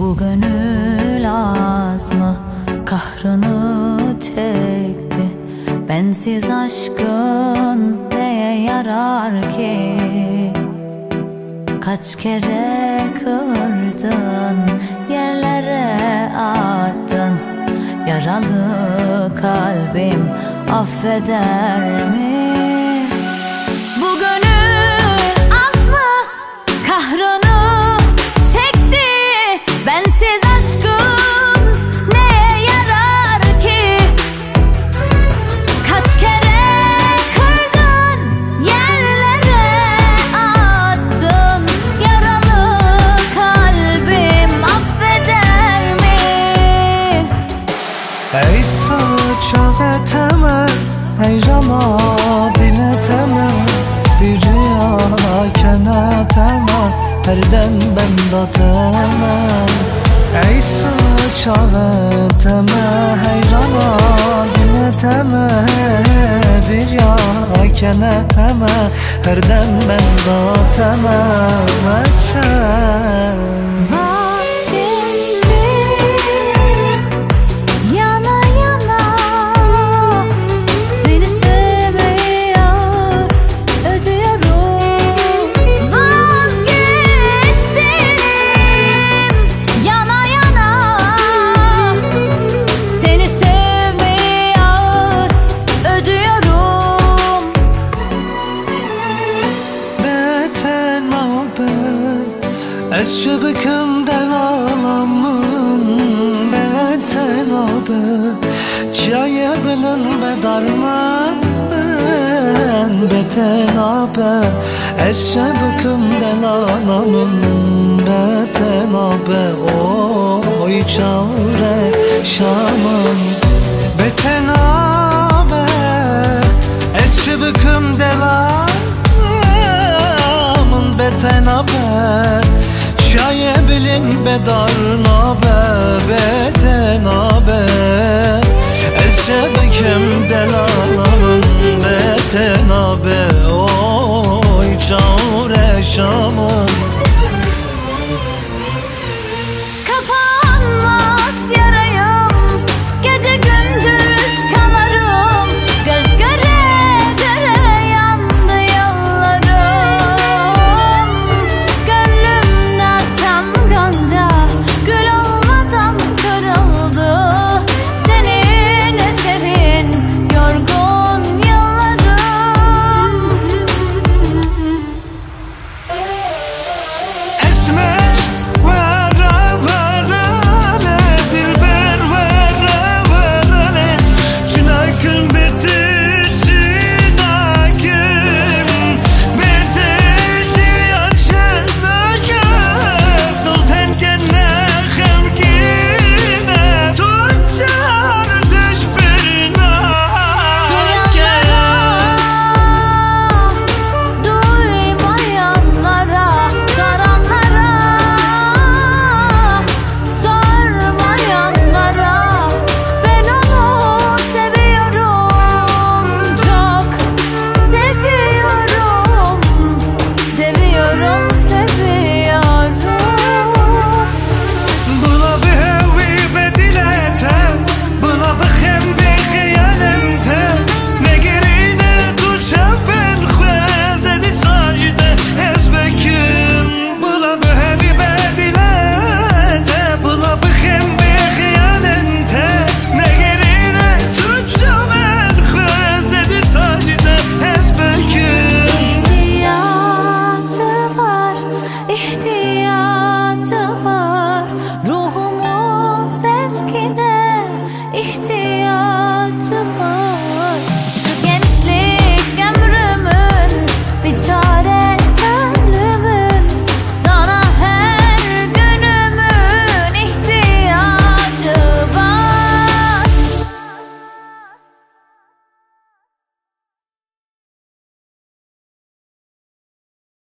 Bu gönül az mı kahrını çekti? Bensiz aşkın neye yarar ki? Kaç kere kırdın, yerlere attın. Yaralı kalbim affeder mi? Bu gönül az mı kahrını çekti? Bensiz aşkın neye yarar ki? Kaç kere kırdın, yerlere attın. Yaralı kalbim affeder mi? Ey saça ve temel, ey rana dileteme, bir rüya keneteme, herden ben da temel. Ey saça ve temel, ey rana dileteme, bir rüya keneteme, herden ben da temel. Ez şübüküm delalamın beten abi, çaya bilin bedarman ben beten abi. Ez şübüküm delalamın beten abi, oy çare şamın beten abi. Ez şübüküm delalamın beten abi, şaye bilin bedarna be betena be. Ezcebekim delalamın betena be, oy çare şamın. Kapanmaz yarayım, gece gündüz kanarım. Göz göre göre yandı yollarım. Gönlümden tam gonca gül olmadan kırıldı. Senin eserin yorgun yıllarım. Esmer vera vera le, dilber vera vera le, çınakın betici nakim, betici yaşanakım. Dol tenkenle hemkine, tutçar düşbirine. Duymayanlara, soranlara, sormayanlara, ben onu seviyorum, çok seviyorum, seviyorum, seviyorum. Bula bir hevi bedilete, bula bir hem bir hıyalente. Ne gerine tutça ben khwezedi sajde ezbekim. Bula bir hevi bedilete, bula bir hem bir hıyalente. Ne gerine tutça ben khwezedi sajde ezbekim. İhtiyacı var, ihtiyacı var, ruhumun sevgine ihtiyacı